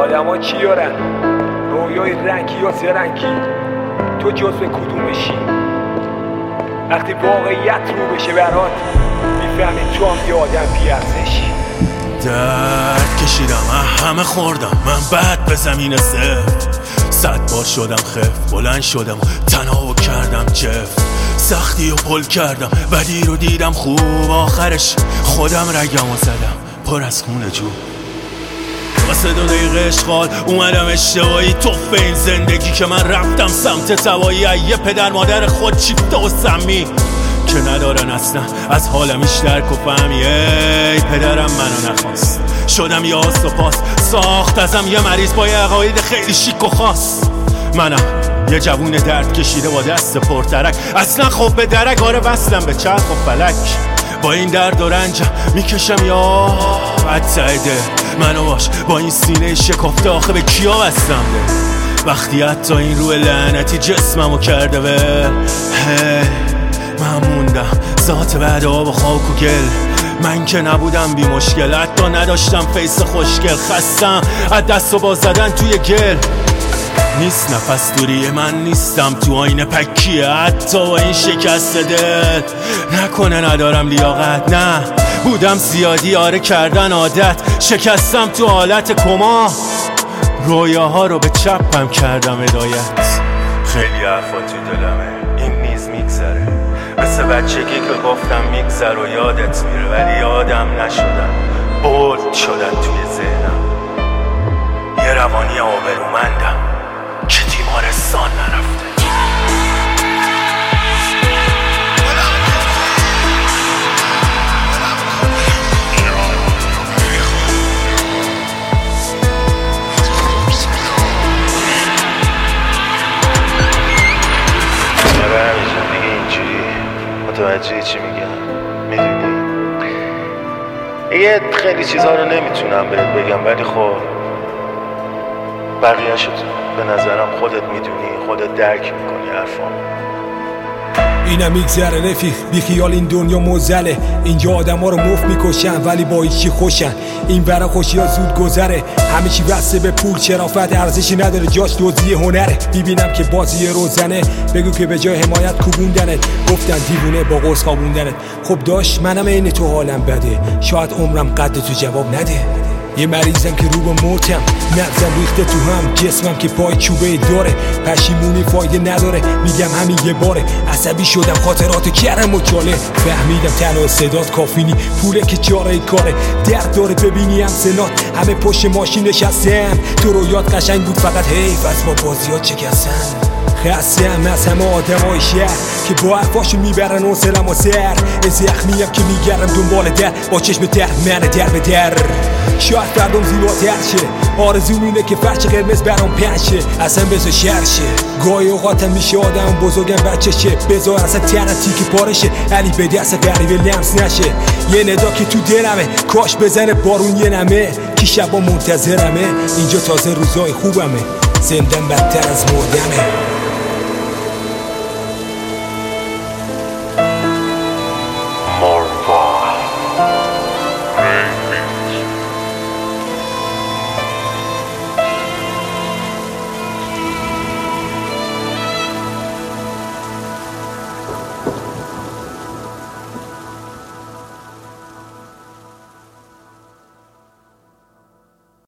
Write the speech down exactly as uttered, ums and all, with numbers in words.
آدم ها چی دارن؟ رویای رنگی یا زرنگی؟ تو جزو کدومشی؟ وقتی واقعیت رو بشه برات میفهمی تو هم یه آدم بی‌ارزشی. درد کشیدم، من همه خوردم، من بعد به زمین سفت صد بار شدم خف، بلند شدم و تنها کردم جف، سختی و پل کردم بدی رو دیدم خوب، آخرش خودم رگم و زدم پر از خونه جو. واسه دو دقیقه اشغال اومدم اشتباهی توف این زندگی که من رفتم سمت تبایی، یه پدر مادر خود چیفته و سمی که ندارن اصلا از حالم ایش درک و فهمی. ای پدرم منو نخواست، شدم یه آس و پاس، ساخت ازم یه مریض با یه عقاید خیلی شیک و خاص. منم یه جوون درد کشیده با دست پرترک، اصلا خب به درک آره وصلم به چرخ و فلک. با این درد و رنجم میکشم یا عدده منو باش با این سینه شکفته، آخه به کیا بستم ده وقتی حتی این روح لعنتی جسممو کرده ول. هی من موندم ذات بعد آب و خاک و گل، من که نبودم بی مشکل، حتی نداشتم فیس خوشگل، خستم از دست و باز زدن توی گل. نیست نفس دوری من نیستم تو آینه پکیه، حتی با این شکست دل نکنه ندارم لیاقت، نه بودم زیادی آره کردن عادت، شکستم تو حالت کما، رویاها رو به چپم کردم هدایت. خیلی حرفا تو دلمه این نیز میگذره، مثل بچگی که گفتم میگذر و یادت میره ولی یادم نشدن، بولد شدن توی ذهنم. یه روانی آبرومندم که تیمارستان نرفته. متوجه چی میگم؟ میدونی یه خیلی چیزها رو نمیتونم بهت بگم ولی خب بقیه‌شو به نظرم خودت میدونی، خودت درک میکنی حرفام. اینم میگذره رفیق، بیخیال این دنیا مزله، اینجا آدم ها رو مفت میکشن ولی با هیچی خوشن، این برا خوشی ها زود گذره، همه چی بسته به پول، شرافت ارزشی نداره، جاش دزدی هنره. ببینم که بازی روزنه بگو که به جای حمایت کوبوندنت، گفتن دیوونه با قرص خوابوندنت. خب داش منم عین تو حالم بده، شاید عمرم قد تو جواب نده، یه مریضم که رو به موتم، مغزم ریخته تو هم، جسمم که پای چوبه داره، پشیمونی فایده نداره، میگم همین یه باره، عصبی شدم خاطراتو کردم و چاله، فهمیدم تنها صدات کافینی، پوله که چاره کاره، درد داره ببینی هم سنات، همه پشت ماشین نشستن، تو رویات قشنگ بود فقط حیف از با بازیات شکستن. خستم از همه آدم های شهر که با حرفاشون میبرن و سلم و سر، زخمیم که میگردم دنبال در با چشم در من در به در، شاید فردم زیباتر شه، آرزوم اینه که فرش قرمز برام پنشه، اصلا بذار شهر شه، گاهی اوقاتم میشه آدم بزرگم بچه شه، بذار اصلا تنتی که پارشه، علی به دست غریبه لمس نشه، یه ندا که تو دلمه، کاش بزنه بارون یه نمه، کی شبا منتظرمه، اینجا تازه روزای خوبمه، زندم بدتر از مردمه.